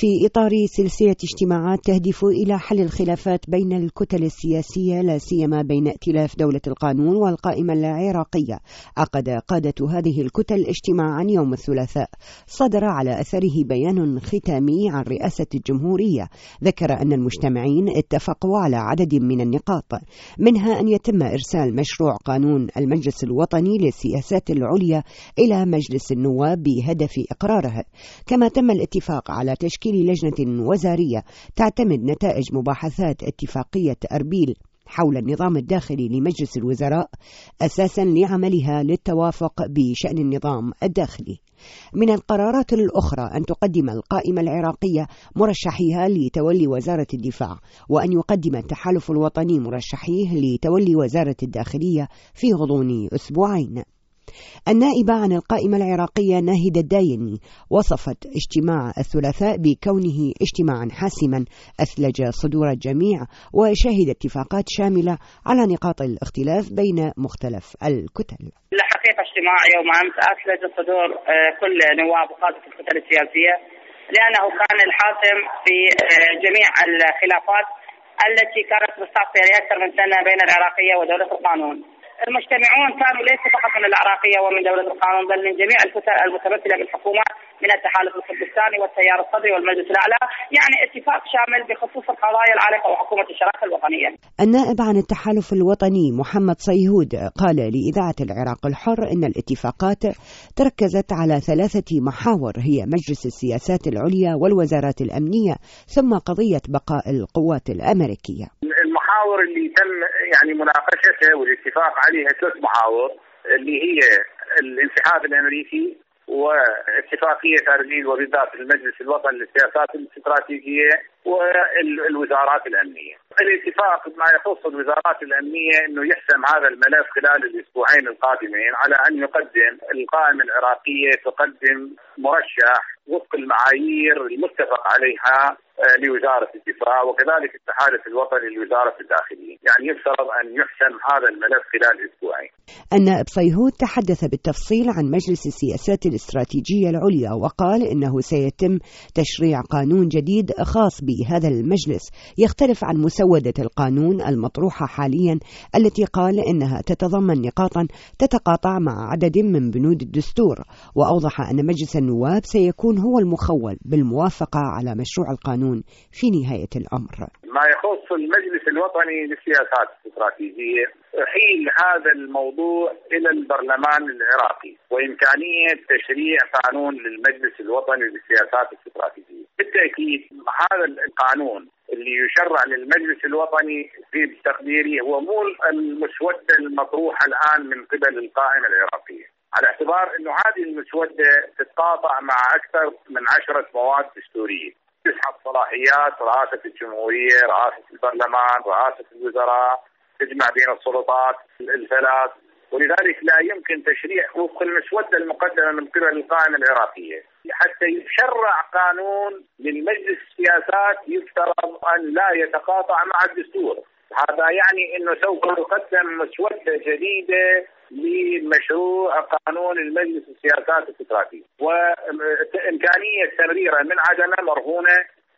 في إطار سلسلة اجتماعات تهدف إلى حل الخلافات بين الكتل السياسية لا سيما بين ائتلاف دولة القانون والقائمة العراقية، عقد قادة هذه الكتل اجتماعا يوم الثلاثاء صدر على أثره بيان ختامي عن رئاسة الجمهورية ذكر أن المجتمعين اتفقوا على عدد من النقاط، منها أن يتم إرسال مشروع قانون المجلس الوطني للسياسات العليا إلى مجلس النواب بهدف إقراره، كما تم الاتفاق على تشكيل لجنة وزارية تعتمد نتائج مباحثات اتفاقية أربيل حول النظام الداخلي لمجلس الوزراء أساسا لعملها للتوافق بشأن النظام الداخلي. من القرارات الأخرى أن تقدم القائمة العراقية مرشحيها لتولي وزارة الدفاع، وأن يقدم التحالف الوطني مرشحيه لتولي وزارة الداخلية في غضون أسبوعين. النائبة عن القائمة العراقية ناهد الدايني وصفت اجتماع الثلاثاء بكونه اجتماعا حاسما أثلج صدور الجميع وشهد اتفاقات شاملة على نقاط الاختلاف بين مختلف الكتل. الحقيقة اجتماع يوم أمس أثلج صدور كل نواب وقادة الكتل السياسية، لأنه كان الحاسم في جميع الخلافات التي كانت مستعصية لأكثر من سنة بين العراقية ودولة القانون. المجتمعون كانوا ليس فقط من العراقية ومن دولة القانون، بل من جميع الكتل المتمثلة بالحكومة من التحالف الكردستاني والتيار الصدري والمجلس الأعلى، يعني اتفاق شامل بخصوص القضايا العالقة وحكومة الشراكة الوطنية. النائب عن التحالف الوطني محمد صيهود قال لإذاعة العراق الحر إن الاتفاقات تركزت على 3 محاور هي مجلس السياسات العليا والوزارات الأمنية ثم قضية بقاء القوات الأمريكية. المحاور اللي تم يعني مناقشتها والاتفاق عليها 3 محاور اللي هي الانسحاب الأمريكي واتفاقية أربيل وبالذات المجلس الوطني للسياسات الاستراتيجية والوزارات الأمنية. الاتفاق ما يخص الوزارات الأمنية أنه يحسم هذا الملف خلال الأسبوعين القادمين على أن يقدم القائمة العراقية تقدم مرشح وفق المعايير المتفق عليها لوزارة الدفاع، وكذلك التحالف الوطني لوزارة الداخلية، يعني يفترض أن يحسم هذا الملف خلال أسبوعين. النائب صيهود تحدث بالتفصيل عن مجلس السياسات الاستراتيجية العليا وقال إنه سيتم تشريع قانون جديد خاص بهذا المجلس يختلف عن مسودة القانون المطروحة حاليا التي قال إنها تتضمن نقاطا تتقاطع مع عدد من بنود الدستور، وأوضح أن مجلس النواب سيكون هو المخول بالموافقة على مشروع القانون في نهاية الأمر. ما يخص المجلس الوطني للسياسات الاستراتيجية، حيل هذا الموضوع إلى البرلمان العراقي وإمكانية تشريع قانون للمجلس الوطني للسياسات الاستراتيجية. بالتأكيد هذا القانون اللي يشرع للمجلس الوطني في تقديري هو مو المسودة المطروحة الآن من قبل القائمة العراقية، على اعتبار أنه هذه المسودة تتقاطع مع أكثر من 10 مواد دستورية تسحب صلاحيات رئاسة الجمهورية، رئاسة البرلمان، رئاسة الوزراء، تجمع بين السلطات الثلاث، ولذلك لا يمكن تشريع وفق المسودة المقدمة من قبل القائمة العراقية. حتى يشرع قانون للمجلس السياسات يفترض أن لا يتقاطع مع الدستور، هذا يعني أنه سوف يقدم مسودة جديدة لمشروع قانون المجلس السياسات الاستراتيجية، وإمكانية تمريره من عدمه مرهونة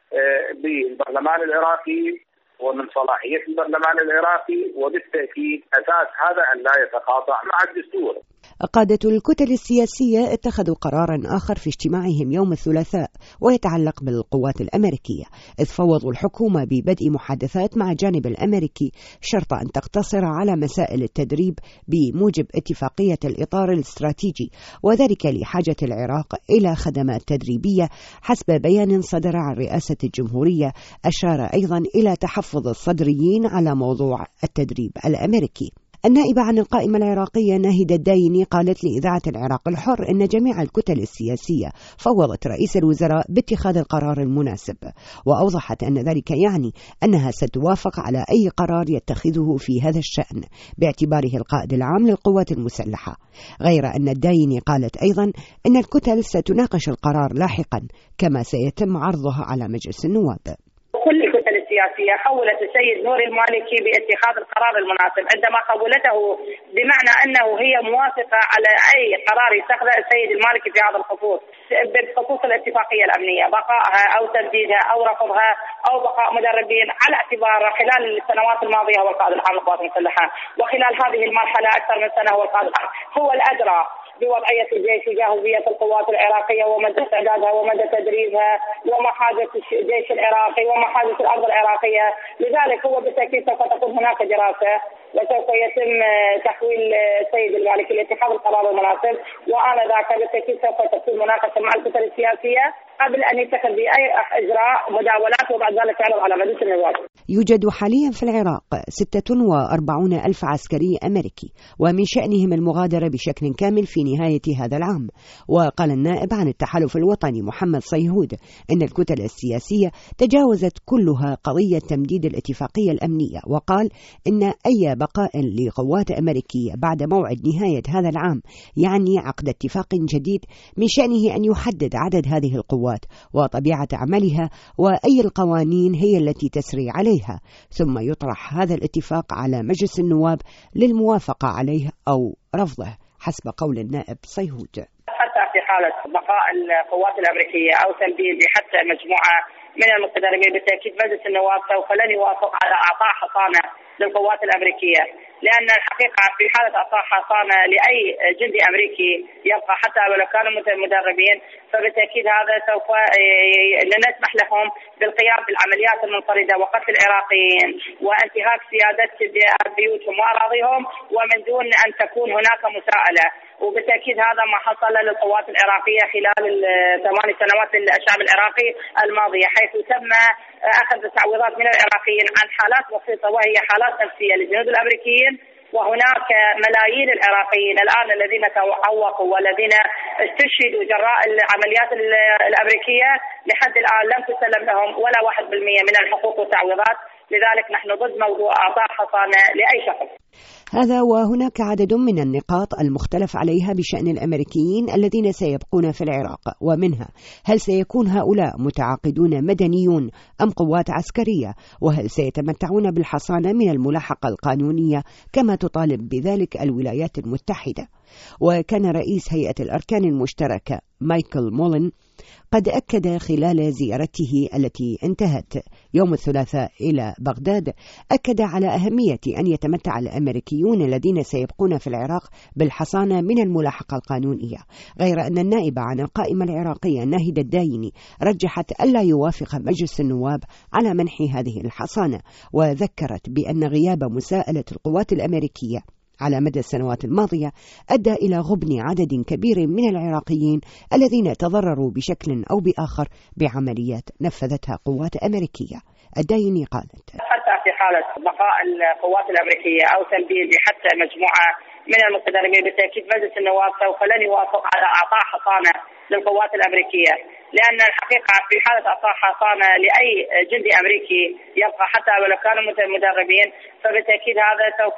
بالبرلمان العراقي ومن صلاحية البرلمان العراقي، وبالتأكيد أساس هذا أن لا يتقاطع مع الدستور. قادة الكتل السياسية اتخذوا قرارا آخر في اجتماعهم يوم الثلاثاء ويتعلق بالقوات الأمريكية، إذ فوضوا الحكومة ببدء محادثات مع الجانب الأمريكي شرط أن تقتصر على مسائل التدريب بموجب اتفاقية الإطار الاستراتيجي، وذلك لحاجة العراق إلى خدمات تدريبية حسب بيان صدر عن رئاسة الجمهورية. أشار أيضا إلى تحفظ الصدريين على موضوع التدريب الأمريكي. النائبة عن القائمة العراقية ناهد الدايني قالت لإذاعة العراق الحر إن جميع الكتل السياسية فوضت رئيس الوزراء باتخاذ القرار المناسب، وأوضحت أن ذلك يعني أنها ستوافق على أي قرار يتخذه في هذا الشأن باعتباره القائد العام للقوات المسلحة، غير أن الدايني قالت أيضا أن الكتل ستناقش القرار لاحقا كما سيتم عرضه على مجلس النواب. كل الكتل السياسية خولت السيد نوري المالكي باتخاذ القرار المناسب. عندما خولته بمعنى أنه هي موافقة على أي قرار يتخذه السيد المالكي في هذا الخصوص بخصوص الاتفاقية الأمنية، بقائها أو تجديدها أو رفضها أو بقاء مدربين، على اعتبار خلال السنوات الماضية هو القائد العام للقوات المسلحة، وخلال هذه المرحلة أكثر من سنة هو القائد العام، هو الأدرى بوضعية الجيش وجاهزية القوات العراقية ومدى استعدادها ومدى تدريبها وما حاجة الجيش العراقي وما حاجة الأرض العراقية. لذلك هو بالتأكيد سوف تكون هناك دراسة وسوف يتم تحويل السيد المالكي لاتخاذ القرار المناسب، وآنذاك بالتأكيد سوف تكون مناقشة مع الكتل السياسية قبل أن يتخذ بأي إجراء مداولات وبعد ذلك يعرض على مجلس النواب. يوجد حاليا في العراق 46 ألف عسكري أمريكي، ومن شأنهم المغادرة بشكل كامل في نهاية هذا العام. وقال النائب عن التحالف الوطني محمد صيهود إن الكتل السياسية تجاوزت كلها قضية تمديد الاتفاقية الأمنية، وقال إن أي بقاء لقوات أمريكية بعد موعد نهاية هذا العام يعني عقد اتفاق جديد من شأنه أن يحدد عدد هذه القوات وطبيعة عملها وأي القوانين هي التي تسري عليها، ثم يطرح هذا الاتفاق على مجلس النواب للموافقة عليه أو رفضه حسب قول النائب صيهود. حتى في حالة بقاء القوات الأمريكية أو تمديد حتى مجموعة من المتدربين بالتأكيد مجلس النواب سوف لن يوافق على إعطاء حصانة للقوات الأمريكية، لأن الحقيقة في حالة إعطاء حصانة لأي جندي أمريكي يبقى حتى ولو كانوا مدربين فبالتأكيد هذا سوف لن نسمح لهم بالقيام بالعمليات المنفردة وقتل العراقيين وانتهاك سيادة بيوتهم وأراضيهم ومن دون أن تكون هناك مساءلة. وبالتأكيد هذا ما حصل للقوات العراقية خلال ال8 سنوات الشعب العراقي الماضية، حيث تم أخذ تعويضات من العراقيين عن حالات بسيطة وهي حالات نفسية للجنود الأمريكيين، وهناك ملايين العراقيين الآن الذين تعوقوا والذين استشهدوا جراء العمليات الأمريكية لحد الآن لم تسلم لهم ولا 1% من الحقوق والتعويضات. لذلك نحن ضد موضوع إعطاء حصانة لأي شخص. هذا وهناك عدد من النقاط المختلف عليها بشأن الأمريكيين الذين سيبقون في العراق، ومنها هل سيكون هؤلاء متعاقدون مدنيون أم قوات عسكرية، وهل سيتمتعون بالحصانة من الملاحقة القانونية كما تطالب بذلك الولايات المتحدة. وكان رئيس هيئة الأركان المشتركة مايكل مولن قد أكد خلال زيارته التي انتهت يوم الثلاثاء إلى بغداد، أكد على أهمية أن يتمتع الأمريكيون الذين سيبقون في العراق بالحصانة من الملاحقة القانونية، غير أن النائبة عن القائمة العراقية ناهد الدايني رجحت ألا يوافق مجلس النواب على منح هذه الحصانة، وذكرت بأن غياب مساءلة القوات الأمريكية على مدى السنوات الماضية أدى إلى غبن عدد كبير من العراقيين الذين تضرروا بشكل أو بآخر بعمليات نفذتها قوات أمريكية. الدايني قالت: حتى في حالة بقاء القوات الأمريكية أو تمديد حتى مجموعة من المتدربين بالتأكيد مجلس النواب سوف لن يوافق على إعطاء حصانة للقوات الأمريكية، لأن الحقيقة في حالة إعطاء حصانة لأي جندي أمريكي يبقى حتى ولو كانوا مدربين فبالتأكيد هذا سوف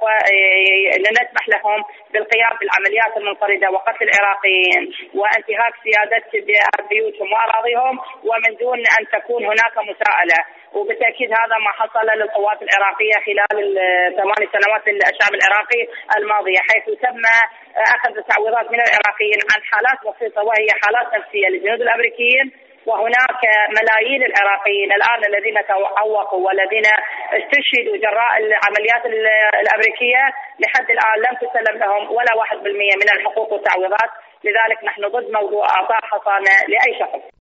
لن نسمح لهم بالقيام بالعمليات المنفردة وقتل العراقيين وانتهاك سيادة بيوتهم وأراضيهم ومن دون أن تكون هناك مساءلة. وبالتأكيد هذا ما حصل للقوات العراقية خلال ال8 سنوات الشعب العراقي الماضية، حيث تم أخذ تعويضات من العراقيين عن حالات بسيطة وهي حالات نفسية للجنود الأمريكيين، وهناك ملايين العراقيين الآن الذين تعوقوا والذين استشهدوا جراء العمليات الأمريكية لحد الآن لم تسلم لهم ولا 1% من الحقوق والتعويضات. لذلك نحن ضد موضوع إعطاء حصانة لأي شخص.